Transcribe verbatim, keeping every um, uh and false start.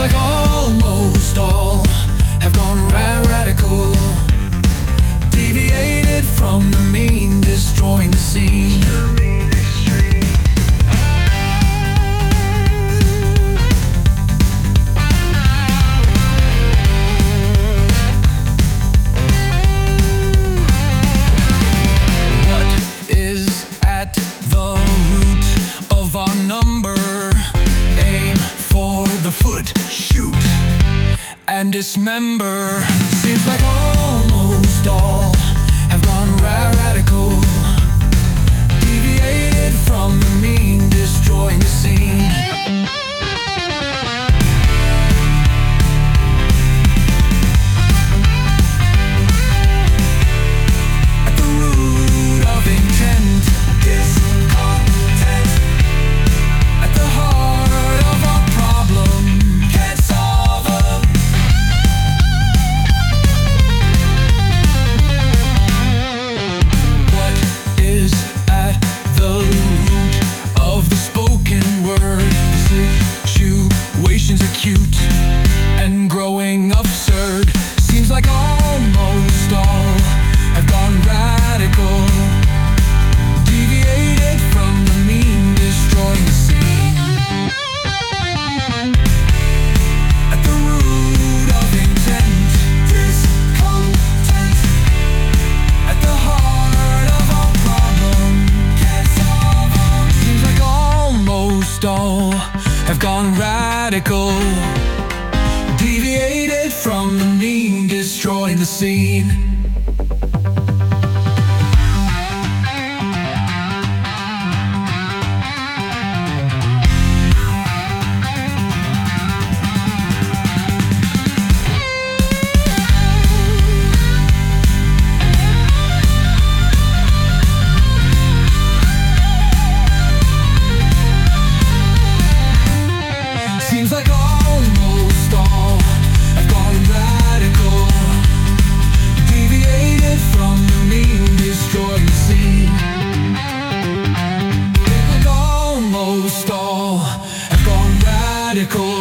like almost all have gone ra radical, deviated from the mean, destroying the scene. What is at the root of our number? Aim for the foot, shoot and dismember. Seems like almost all have gone ra radical, deviated from the mean, destroying the scene. At the root of intent, discontent. At the heart of our problem, can't solve 'em. What is at the root of the spoken word? Situations acute and growing absurd. Seems like almost all have gone radical, deviated from the mean, destroying the scene. At the root of intent, discontent. At the heart of our problem, can't solve 'em. Seems like almost all have gone radical, deviated from the mean, destroying the scene. Seems like almost all have gone radical, deviated from the mean, destroying the scene. Like almost all have gone radical,